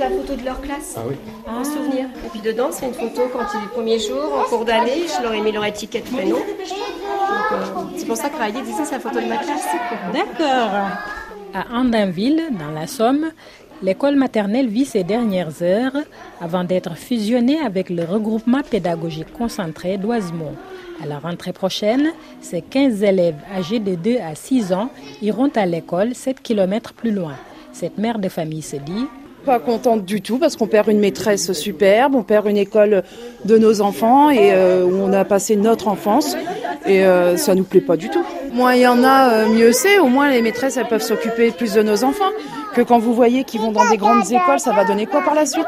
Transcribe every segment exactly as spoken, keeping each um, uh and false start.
la photo de leur classe, ah oui. en souvenir. Et puis dedans, c'est une photo quand ils le premier jour, en cours d'année, je leur ai mis leur étiquette prénom. Donc, euh, c'est pour ça que Riley disait c'est la photo de ma classe. D'accord. À Andainville, dans la Somme, l'école maternelle vit ses dernières heures avant d'être fusionnée avec le regroupement pédagogique concentré d'Oisemont. À la rentrée prochaine, ces quinze élèves âgés de deux à six ans iront à l'école sept kilomètres plus loin. Cette mère de famille se dit... Pas contente du tout parce qu'on perd une maîtresse superbe, on perd une école de nos enfants et euh, où on a passé notre enfance et euh, ça nous plaît pas du tout. Moins il y en a, euh, mieux c'est. Au moins les maîtresses elles peuvent s'occuper plus de nos enfants que quand vous voyez qu'ils vont dans des grandes écoles, ça va donner quoi par la suite ?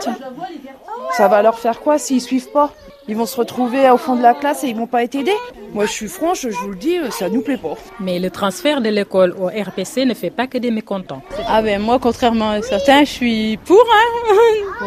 Ça va leur faire quoi s'ils suivent pas ? Ils vont se retrouver au fond de la classe et ils vont pas être aidés. Moi, je suis franche, je vous le dis, ça nous plaît pas. Mais le transfert de l'école au R P C ne fait pas que des mécontents. Ah ben moi, contrairement à certains, je suis pour. Hein. Pourquoi ?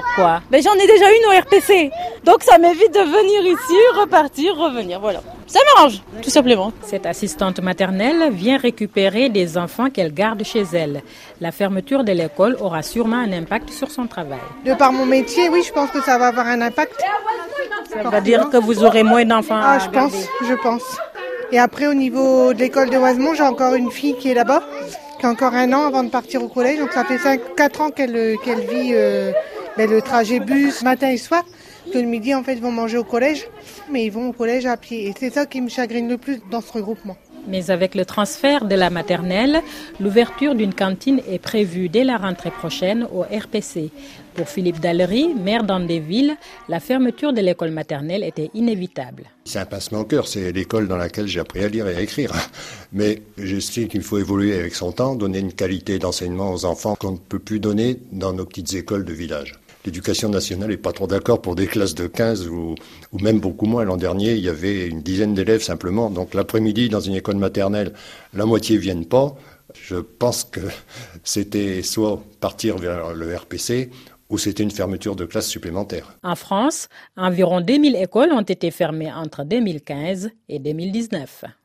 Ben j'en ai déjà une au R P C, donc ça m'évite de venir ici, repartir, revenir, voilà. Ça m'arrange, tout simplement. Cette assistante maternelle vient récupérer des enfants qu'elle garde chez elle. La fermeture de l'école aura sûrement un impact sur son travail. De par mon métier, oui, je pense que ça va avoir un impact. Ça va dire que vous aurez moins d'enfants ah, à je garder. pense, je pense. Et après, au niveau de l'école de Oisemont, j'ai encore une fille qui est là-bas, qui a encore un an avant de partir au collège. Donc ça fait cinq, quatre ans qu'elle, qu'elle vit euh, ben, le trajet bus matin et soir. Que le midi, en fait, ils vont manger au collège, mais ils vont au collège à pied. Et c'est ça qui me chagrine le plus dans ce regroupement. Mais avec le transfert de la maternelle, l'ouverture d'une cantine est prévue dès la rentrée prochaine au R P C. Pour Philippe Dallery, maire d'Andéville, la fermeture de l'école maternelle était inévitable. C'est un pincement au cœur, c'est l'école dans laquelle j'ai appris à lire et à écrire. Mais j'estime qu'il faut évoluer avec son temps, donner une qualité d'enseignement aux enfants qu'on ne peut plus donner dans nos petites écoles de village. L'éducation nationale n'est pas trop d'accord pour des classes de quinze ou, ou même beaucoup moins. L'an dernier, il y avait une dizaine d'élèves simplement. Donc l'après-midi, dans une école maternelle, la moitié ne viennent pas. Je pense que c'était soit partir vers le R P C ou c'était une fermeture de classe supplémentaire. En France, environ deux mille écoles ont été fermées entre deux mille quinze et deux mille dix-neuf.